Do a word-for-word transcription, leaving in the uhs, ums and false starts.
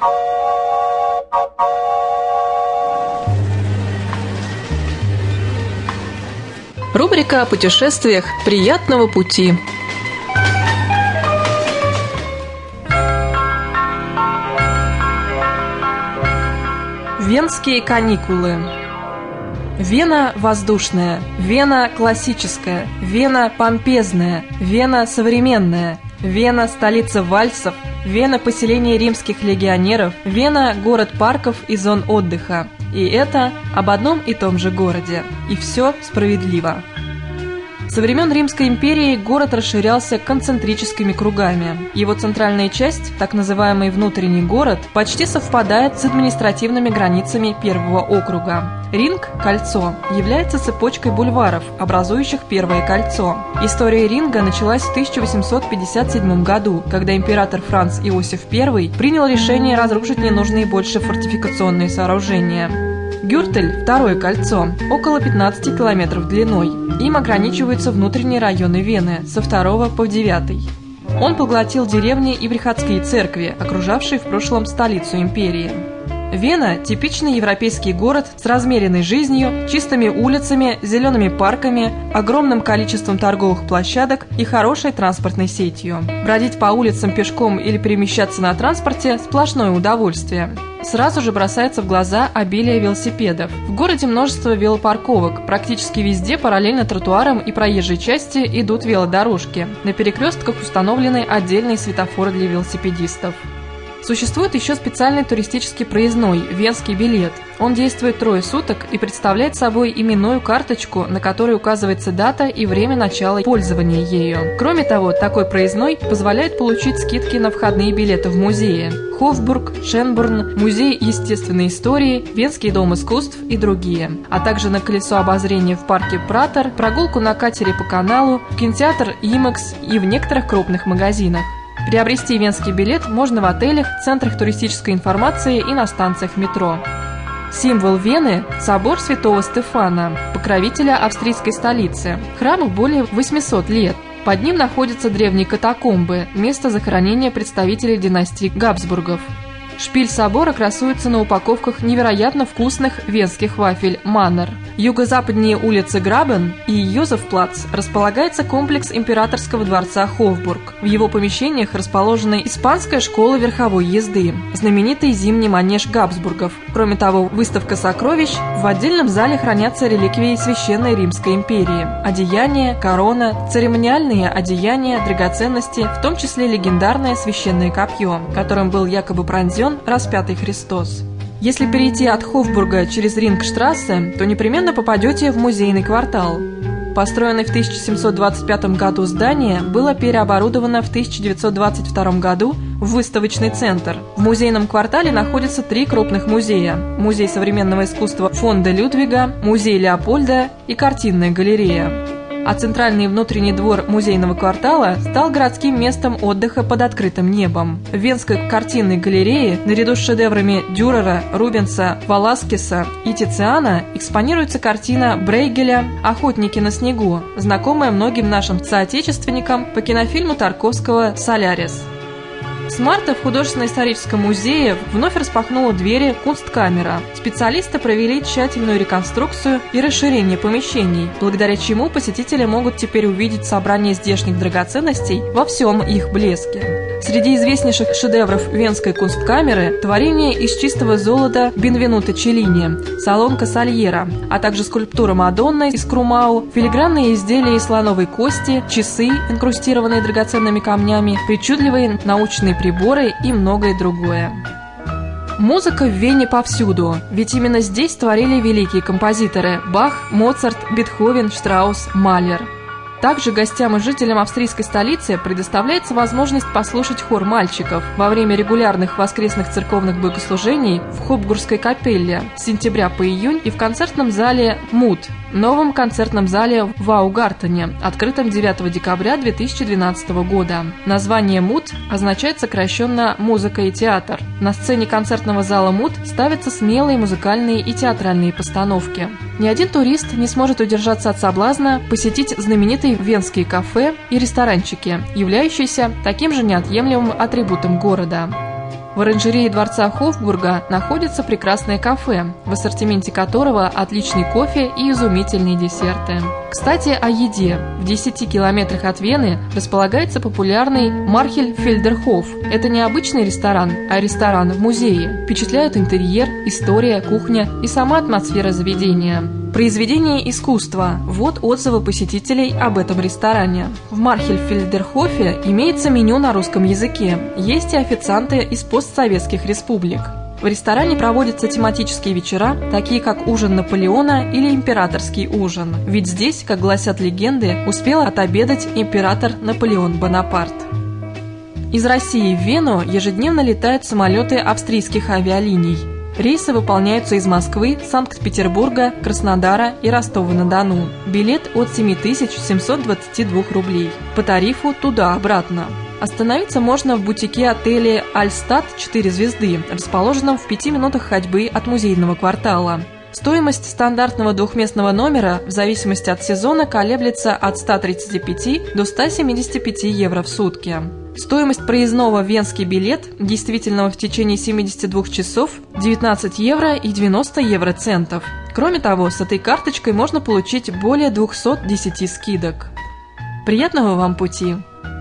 Рубрика о путешествиях «Приятного пути». Венские каникулы. Вена воздушная, Вена классическая, Вена помпезная, Вена современная, Вена столица вальсов, Вена поселение римских легионеров, Вена город парков и зон отдыха. И это об одном и том же городе. И все справедливо. Со времен Римской империи город расширялся концентрическими кругами. Его центральная часть, так называемый внутренний город, почти совпадает с административными границами первого округа. Ринг, кольцо, является цепочкой бульваров, образующих первое кольцо. История ринга началась в тысяча восемьсот пятьдесят седьмом году, когда император Франц Иосиф Первый принял решение разрушить ненужные больше фортификационные сооружения. Гюртель – второе кольцо, около пятнадцати километров длиной. Им ограничиваются внутренние районы Вены, со второго по девятый. Он поглотил деревни и приходские церкви, окружавшие в прошлом столицу империи. Вена – типичный европейский город с размеренной жизнью, чистыми улицами, зелеными парками, огромным количеством торговых площадок и хорошей транспортной сетью. Бродить по улицам пешком или перемещаться на транспорте – сплошное удовольствие. Сразу же бросается в глаза обилие велосипедов. В городе множество велопарковок. Практически везде параллельно тротуарам и проезжей части идут велодорожки. На перекрестках установлены отдельные светофоры для велосипедистов. Существует еще специальный туристический проездной «Венский билет». Он действует трое суток и представляет собой именную карточку, на которой указывается дата и время начала пользования ею. Кроме того, такой проездной позволяет получить скидки на входные билеты в музеи – Хофбург, Шенбурн, Музей естественной истории, Венский дом искусств и другие, а также на колесо обозрения в парке Пратер, прогулку на катере по каналу, кинотеатр Имекс и в некоторых крупных магазинах. Приобрести венский билет можно в отелях, центрах туристической информации и на станциях метро. Символ Вены – собор Святого Стефана, покровителя австрийской столицы. Храму более восьмисот лет. Под ним находятся древние катакомбы, место захоронения представителей династии Габсбургов. Шпиль собора красуется на упаковках невероятно вкусных венских вафель «Маннер». Юго-западнее улицы Грабен и Йозефплац располагается комплекс императорского дворца Хофбург. В его помещениях расположена испанская школа верховой езды, знаменитый зимний манеж Габсбургов. Кроме того, выставка сокровищ, в отдельном зале хранятся реликвии Священной Римской империи, одеяния, корона, церемониальные одеяния, драгоценности, в том числе легендарное священное копье, которым был якобы пронзен распятый Христос. Если перейти от Хофбурга через Рингштрассе, то непременно попадете в музейный квартал. Построенное в тысяча семьсот двадцать пятом году здание было переоборудовано в тысяча девятьсот двадцать втором году в выставочный центр. В музейном квартале находятся три крупных музея – Музей современного искусства фонда Людвига, Музей Леопольда и Картинная галерея. А центральный и внутренний двор музейного квартала стал городским местом отдыха под открытым небом. В Венской картинной галерее наряду с шедеврами Дюрера, Рубенса, Веласкеса и Тициана экспонируется картина Брейгеля «Охотники на снегу», знакомая многим нашим соотечественникам по кинофильму Тарковского «Солярис». С марта в художественно-историческом музее вновь распахнула двери Кунсткамера. Специалисты провели тщательную реконструкцию и расширение помещений, благодаря чему посетители могут теперь увидеть собрание здешних драгоценностей во всем их блеске. Среди известнейших шедевров Венской Кунсткамеры творение из чистого золота Бенвенуто Челлини, Солонка Сальера, а также скульптура Мадонны из Крумау, филигранные изделия из слоновой кости, часы, инкрустированные драгоценными камнями, причудливые научные приборы и многое другое. Музыка в Вене повсюду, ведь именно здесь творили великие композиторы Бах, Моцарт, Бетховен, Штраус, Малер. Также гостям и жителям австрийской столицы предоставляется возможность послушать хор мальчиков во время регулярных воскресных церковных богослужений в Хопбургской капелле с сентября по июнь и в концертном зале «Мут», новом концертном зале в Аugартене, открытом девятого декабря две тысячи двенадцатого года. Название «Мут» означает сокращенно «музыка и театр». На сцене концертного зала «Мут» ставятся смелые музыкальные и театральные постановки. Ни один турист не сможет удержаться от соблазна посетить знаменитые венские кафе и ресторанчики, являющиеся таким же неотъемлемым атрибутом города. В оранжерее дворца Хофбурга находится прекрасное кафе, в ассортименте которого отличный кофе и изумительные десерты. Кстати, о еде. В десяти километрах от Вены располагается популярный Мархельфельдерхоф. Это не обычный ресторан, а ресторан в музее. Впечатляют интерьер, история, кухня и сама атмосфера заведения. Произведение искусства. Вот отзывы посетителей об этом ресторане. В Мархельфельдерхофе имеется меню на русском языке. Есть и официанты из постсоветских республик. В ресторане проводятся тематические вечера, такие как ужин Наполеона или императорский ужин. Ведь здесь, как гласят легенды, успел отобедать император Наполеон Бонапарт. Из России в Вену ежедневно летают самолеты австрийских авиалиний. Рейсы выполняются из Москвы, Санкт-Петербурга, Краснодара и Ростова-на-Дону. Билет от семь тысяч семьсот двадцать два рублей. По тарифу туда-обратно. Остановиться можно в бутике отеля «Альстад» четыре звезды, расположенном в пяти минутах ходьбы от музейного квартала. Стоимость стандартного двухместного номера в зависимости от сезона колеблется от ста тридцати пяти до ста семидесяти пяти евро в сутки. Стоимость проездного «Венский билет», действительного в течение семидесяти двух часов, девятнадцать евро и девяносто евроцентов. Кроме того, с этой карточкой можно получить более двухсот десяти скидок. Приятного вам пути!